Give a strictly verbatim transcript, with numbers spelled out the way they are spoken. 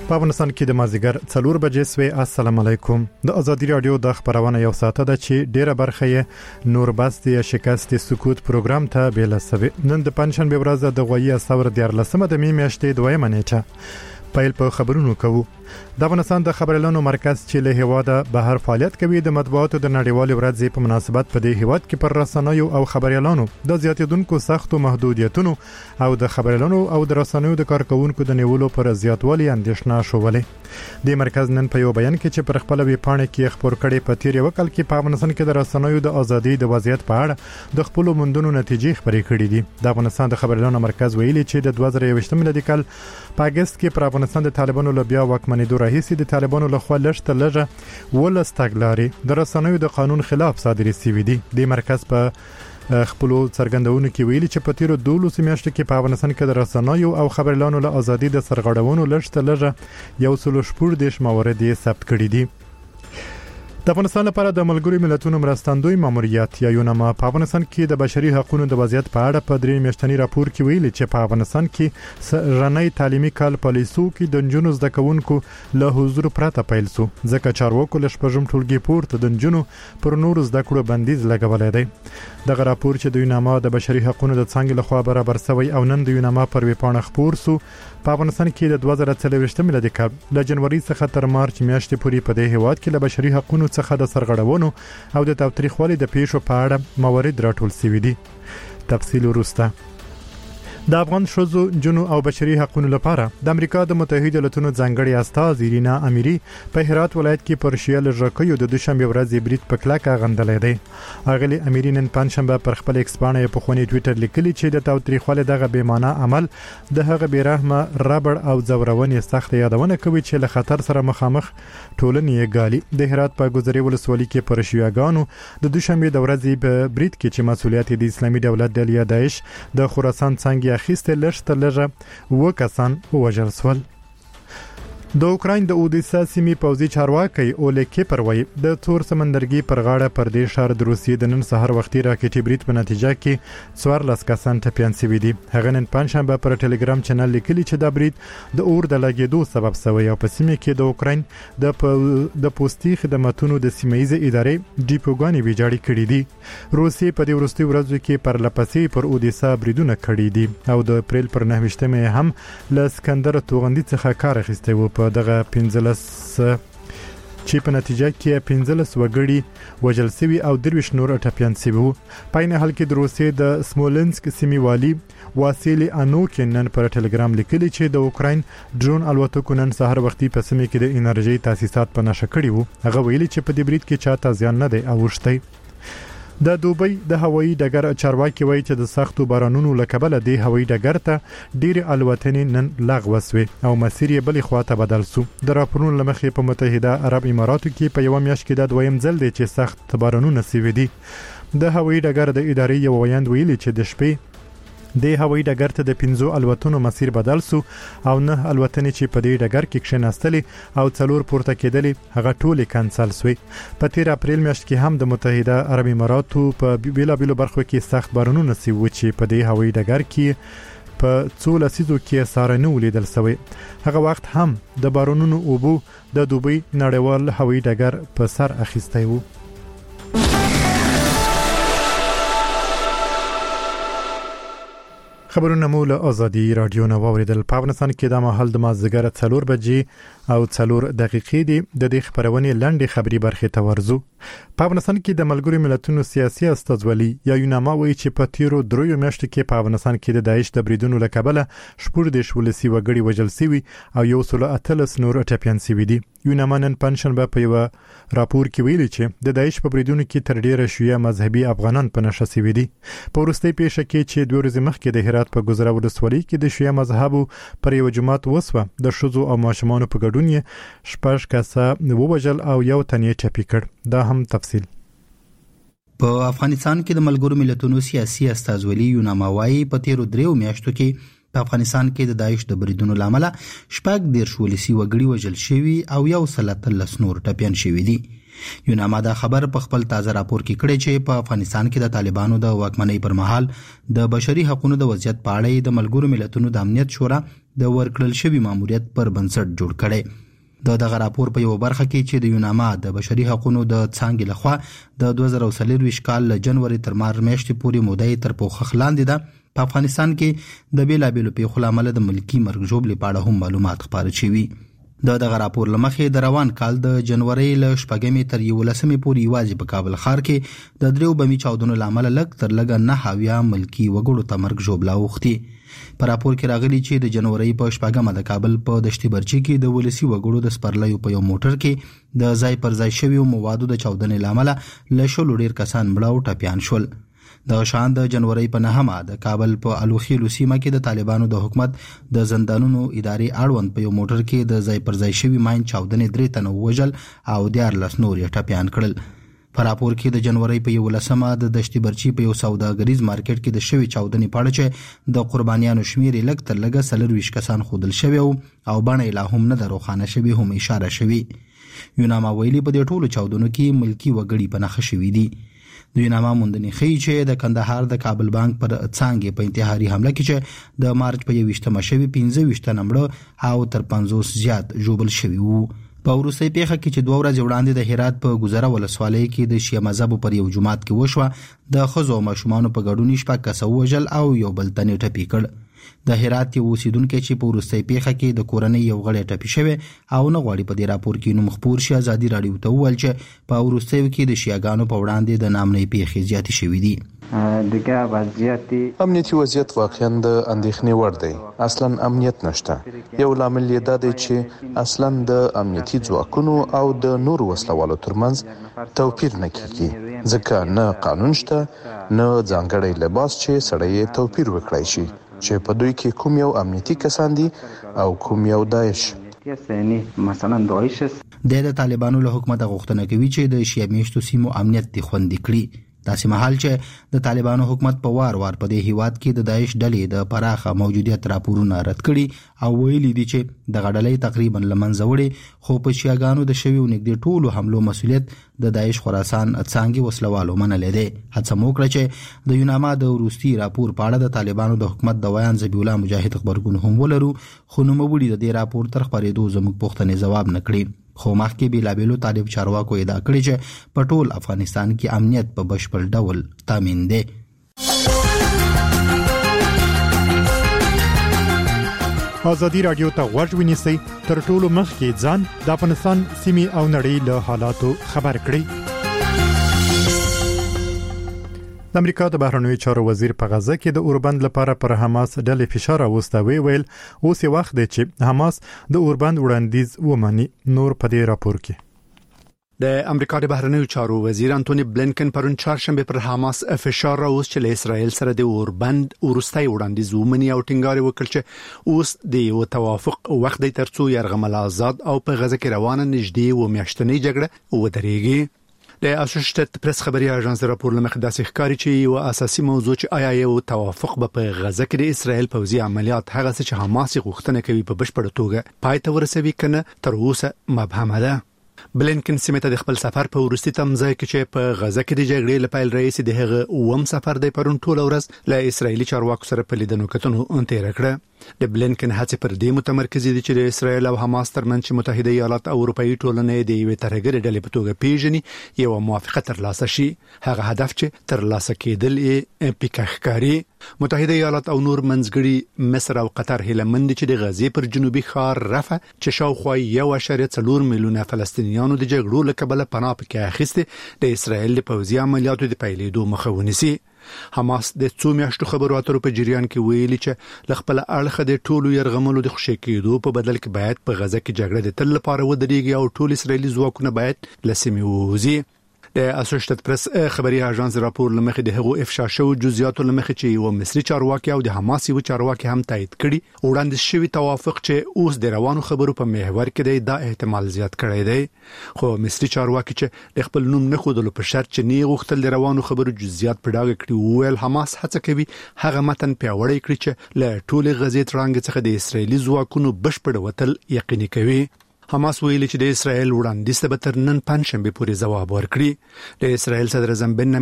په افغانستان کې د مازیګر څلور بجې سوي. السلام علیکم. د ازادي رادیو د خبرونه یو ساعت ده چې ډیره برخه یې نور بست یا شکست سکوت پروګرام ته بیل سوي. نن د پنځشنبه ورځ د غوي اسور د لسمه د می میاشتې دویمه نیټه پیل په خبرونو کوو. د افغانستان د خبرلانو مرکز چې له هواده بهر فعالیت کوي د مطبوعاتو د نړیوال ورځ په مناسبت په دې هواد کې پر رسنیو او خبرلانو د زیاتیدونکو سختو محدودیتونو او د خبرلانو او د رسنیو د کارکونکو د نیولو پر زیاتوالي اندېښنه شولې. د مرکز نن په یو بیان کې چې پر خپل وی پاڼه کې خبر کړي په تیر وکړ کې په افغانستان کې د رسنیو د ازادي د وضعیت په اړه د خپل مندونو نتیجې خبرې کړې دي. د افغانستان د خبرلانو مرکز ویلي چې د دوه زره یوویشت میلادي کال په اگست کې پر افغانستان د طالبانو لبیا واکمنېدو راهیسې د طالبانو لخوا لږ لږه ولس تګلارې د رسنیو د قانون خلاف صادرې شوې دي. د مرکز په خپل څرګندونو کې ویلي چې په تیر دولس میاشتو کې په افغانستان کې د رسنیو او خبرلانو له ازادي د سرغړونو لږ لږه یو سل شپږ دیش موارد ثبت کړي دي. د افغانستان لپاره د ملګرو ملتونو مرستندوی ماموریت یا یونما په افغانستان کې د بشري حقوقو د وضعیت په اړه په درې میاشتنی راپور کې ویلي چې په افغانستان کې رنۍ تعلیمي کال پالیسو کې د جنونو زده کوونکو له حضور پرته پیل سو ځکه چارواکو له شپږم ټولګي پورته د جنونو پر نور زده کړو بندیز لګولای دی. دغه راپور چې د یونما د بشري حقوقو د څنګه لخوا برابر شوی او نن د یونما پر ویپاڼه خبر سو په افغانستان کې د دوه زره څلوېښت میلادي کال له جنوري څخه تر مارچ میاشتې پورې په دې هواد کې له بشري حقوقو څخه د سرغړونو او د تاوتریخوالي د پیښو په اړه موارد راټول شوي دي. تفصیل وروسته. د افغان شوزو جنو او بشري حقوقو لپاره د امریکا د متحده ایالاتونو ځانګړي استاذ ایرینا امیری په هرات ولایت کې پر شیال ژکیو د دوشنبه ورځ بریټ په کلاکه غندلې دی. اغلی امیری نن پنځشنبه پر خپل ایکس باندې په خونی ټوئیټر لیکلی چې د تاوتریخوالي دغه بې معنی عمل د هغه بیرحمه ربړ او زورونې سخت یادونه کوي چې له خطر سره مخامخ ټولنې غالي. د هرات په ګذري ولسوالۍ کې پر شیاګانو د دوشنبه د ورځې په بریټ کې چې مسولیت د اسلامي دولت د داعش د خراسان څنګه اخیسته لږ لږه و کسان ووژل شول. د اوکراین د اودیسا سیمې پوځي چارواکي اولیکی پروي د تور سمندرګي پر غاړه پر دې شهر د روسیې د نن سحر وختي راکټي بریټ په نتیجه کې څوارلس کسان ټپيان شوي دي. هغه نن پنځشنبه پر ټلګرام چینل لیکلي چې د بریټ د اور د لګیدو سبب شوی او په سیمه کې د اوکراین د د پوستي خدماتونو د سیمایي ادارې ډیپوګانی ویجاړي کړې دي. روسیې په دې وروستي ورځو کې پر لپسې پر اودیسا بریدونه کړې دي او د اپریل پر نهه هم ل اسکندر توغندي څخه کار اخیسته و. په دغه پنځلس چې په نتیجه کې پنځلس وګړي وژل شوي او درویش نور ټپيان شوي وو. په عین حال کې د روسیې د سمولنسک سیمې والي واسیلی انوکین نن پر ټلګرام لیکلي چې د اوکراین ډرون الوتکو نن سحر وختي په سیمه کې د انرژي تاسیسات په نشه کړي وو. هغه ویلي چې په دې بریټ کې چاته زیان نه دی اوښتی. د دوبۍ د هوایي ډګر چارواکي وایي چې د سختو بارانونو لکبل د هوایي ډګر ته ډېر الوتنې نن لغوه شوې او مسیر یې بلې خواته بدل شو. د راپورونو لمخې په متحده عرب اماراتو کې په یو میاشت کې د دویم ځل دی چې سخت بارانونه شوي دي. د هوایي ډګر د ادارې یو ویاند ویلي چې د شپې د هوایي ډګر ته د پنځو الوتنو مسیر بدل سو او نه الوتنې چې په دې ډګر کې کښیناستلې او څلور پورته کېدلې هغه ټولې کانسل شوې. په تیر اپریل میاشت کې هم د متحده عرب اماراتو په بیلابیلو برخو کې سخت بارانونه شوي چې په دې هوایي ډګر کې په څو لسیزو کې ساره نه ولیدل شوی. هغه وخت هم د بارانونو اوبو د دوبۍ نړیوال هوایي ډګر په سر اخیستی وو. خبرونه مو له ازادي رادیو نه واوریدل. په افغانستان کې د مهال د مازیګر څلور بجې او څلور دقیقې دي. د دې خبرونې لنډې خبري برخې ته ورځو. په افغانستان کې د ملګرو ملتونو سیاسي استازولي یا یونما وایي چې په تیرو دریو میاشتو کې په افغانستان کې د داعش د بریدونو له کبله شپږ دیش ولسي وګړي وژل شوي او یو سل اتلس نور ټپيان شوي دي. یونما نن پنځشنبه په یو راپور کې ویلي چې د داعش په بریدونو کې تر ډیره شیعه مذهبي افغانان په نشه شوي دي. په وروستۍ پیښه کې چې دوه ورځې مخکې د هرات په ګذره ولسوالۍ کې د شیعه مذهبو پر یو جماعت وسوه د ښځو او ماشومانو په ګډون یې شپږ کسه ووژل او یو تن یې ټپي کړ. دا هم تفصیل. په افغانستان کې د ملګرو ملتونو سیاسي استازولي یونما وايي په تیرو دریو میاشتو کې په افغانستان کې د داعش د بریدونو لامل شپږ دیرش ولسي وګړي وژل شوي او یو سل اتلس نور ټپيان شوي دي. یوناما دا خبر په خپل تازه راپور کې کړی چې په افغانستان کې د طالبانو د واکمنۍ پر مهال د بشري حقوقو د وضعیت په اړه د ملګرو ملتونو د امنیت شورا د ورکړل شوی ماموریت پر بنسټ جوړ کړي. د دغه راپور په یو برخه کې چې د یوناما د بشري حقوقو د څانګې لخوا د دوه زره څلور کال له جنوري تر مارچ میاشتې پورې مودې تر پوښښ لاندې ده په افغانستان کې د بیلابیلو پیښو لامل د ملکی مرګ ژوبلې په اړه هم معلومات خپاره شوي. د دغه راپور لمخې د روان کال د جنوري له شپږمې تر یولسمې پورې یوازې په کابل ښار کې د دریو بمي چاودنو لامل لږ تر لږه نه هاویا ملکی وګړو ته مرګ ژوبله اوختي. په راپور کې راغلي چې د جنوري په شپږمه د کابل په دشتي برچي کې د ولسی وګړو د سپرلیو په یو موټر کې د ځای پر ځای شویو موادو د چاودنې لامل له شلو ډیر کسان مړه او ټپیان شول. د شان د جنوري په نهمه د کابل په الوخیلو سیمه کې د طالبانو د حکومت د زندانونو ادارې اړوند په یو موټر کې د ځای پر ځای شوی ماین چاودنې درې تنه وژل او دیارلس نور یې ټپیان کړل. په راپور کې د جنوري په یولسمه د دشتي برچي په یو سوداګریز مارکیټ کې د شوی چاودنې په اړه چې د قربانیانو شمیر لږ تر لږه څلور کسان خودل شوی او بڼه لا هم نه روښانه شوی هم اشاره شوی. یوناما ویلي په دې ټولو چاودنو کې ملکی وګړي په نښه شوي دي. د یوناما موندنې ښیي چې د کندهار د کابل بانک پر څانګې په انتحاري حمله کې چې د مارچ په یویشتمه شوي پنځه ویشت تنه مړه او تر پنځوس زیات ژوبل شوي وو. په وروستۍ پیښه کې چې دوه ورځې وړاندې د هرات په ګذره ولسوالۍ کې د شیعه مذهبو پر یو جومات کې وشوه د ښځو او ماشومانو په ګډون شپږ کسه ووژل او یو بل تن یې ټپي کړ. د هرات یو اوسیدونکی چې په وروستۍ پیښه کې د کورنۍ یو غړی ټپي شوی او نه غواړي په دې راپور کې نوم خپور شي ازادي راډیو ته وویل چې په وروستیو کې د شیعهګانو په وړاندې د نامنۍ پیښې زیاتې شوي دي. دیگه وضعیت امنیتي وضعیت واقعا د اندېښنې وړ دی. اصلا امنیت نشته. یو لامل یې دا دی چې اصلا د امنیتي ځواکونو او د نورو وسلوالو ترمنځ توپیر نه کیږي ځکه نه قانون شته نه ځانګړی لباس چې سړی توپیر وکړای شي چې په دوی کې کوم یو امنیتي کسان دي او کوم یو داعش. مثلا داعش د طالبانو له حکومت غوښتنه کوي چې د شیعه میشتو سیمو امنیت دي خوندي کړي. داسې مهال چې د طالبانو حکومت په وار وار په دې هیواد کې د داعش ډلې د پراخه موجودیت راپورونه رد کړي او ویلي دي چې د غډلې تقریبا لمنځه وړي خو په شیعاګانو د شویو نږدې ټولو حملو مسؤلیت د داعش خراسان څانګې وسلوالو منلې دي. هڅه موکړه چې د یوناما د وروستي راپور په اړه د طالبانو د حکومت د ویان ذبیح الله مجاهد خبرګون هم ولرو خو نوموړي د دې راپور تر خبرېدو زموږ پوښتنې ځواب نه کړي. خو مخکې بیلابیلو طالب چارواکو ادعا کړې چې په ټول افغانستان کې امنیت په بشپړ ډول تامین دی. ازادي راډیو ته غوږ ونیسئ تر ټولو مخکې ځان د افغانستان سیمې او نړۍ له حالاتو خبر کړئ. د امریکا د بهرنیو چارو وزیر په غزه کې د اوربند لپاره پر حماس ډلې فشار راوستوي ویل اوس یې وخت دی چې حماس د اوربند وړاندیز ومني. نور په دې راپور کې د امریکا د بهرنیو چارو وزیر انټونی بلینکن پرون چهارشنبه پر حماس فشار راوست چې له اسرائیل سره د اوربند ورستۍ وړاندیز ومني او ټینګار وکړ چې اوس د یو توافق وخت دی ترڅو یرغمل آزاد او په غزه کې روانه نږدې و میاشتنۍ جګړه ودرېږي. د اسوسییټډ پریس خبري اژانس راپور لمخې داسې ښکاري چې یو اساسي موضوع چې آیا یو توافق به په غزه کې د اسرائیل پوځي عملیات هغه څه چې حماس غوښتنه کوي په بشپړه توګه پای ته ورسوي کنه تر اوسه مبهمه ده. بلینکن سیمه ته د خپل سفر په وروستي تمځای کې چې په غزه کې د جګړې لپاره رئیس د هغه اوم سفر دی پرون ټول ورځ له اسرایلی چارواکو سره په لیدنو کتنو انتیر کړه. د بلینکن هڅې پر دې متمرکز دي چې د اسرایل او حماس ترمنځ چې متحده ایالات او اروپאי ټولنې د یوې ترهګرې ډلې په توګه پیژني یو موافقه ترلاسه شي. هغه هدف چې ترلاسه کېدل یې پیکاښکاري. متحده ایالات او نور منځګړي مصر او قطر هیله مند چې د غزې پر جنوبي ښار رفح چې شاوخوا یو اعشاریه څلور میلیونه فلسطینیانو د جګړو له کبله پناه پکې اخیسته د اسرایل د پوځي عملیاتو د پیلېدو مخه ونیسي. حماس د څو میاشتو خبرو اترو په جریان کې ویلي چې لخپل اړخ د ټولو يرغملو د خوشی کېدو په بدل کې باید په غزه کې جګړه د تل لپاره ودرېږي او ټول اسرایلی ځواکونه باید لسمي ووزي. د اسوسییټډ پریس خبري اژانس راپور لمخې د هغو افشا شو جزئیات لمخې چې یو مصري چارواکي او د حماس یو چارواکي هم تایید کړي وړاندې شوی توافق چې اوس د روانو خبرو په محور کې دی دا احتمال زیات کړی دی. خو مصري چارواکي چې د خپل نوم نه خودلو په شرط چې نه غوښتل د روانو خبرو جزئیات په ډاګه کړي ویل حماس هڅه کوي هغه متن پیاوړی کړي چې له ټولې غزې ترانګ څخه د اسرایلی ځواکونو بشپړ وتل یقیني کوي. حماس ویلي چې د اسرایل وړاندیز به تر نن پنځشنبه پورې ځواب ورکړي. د اسرایل صدر اعظم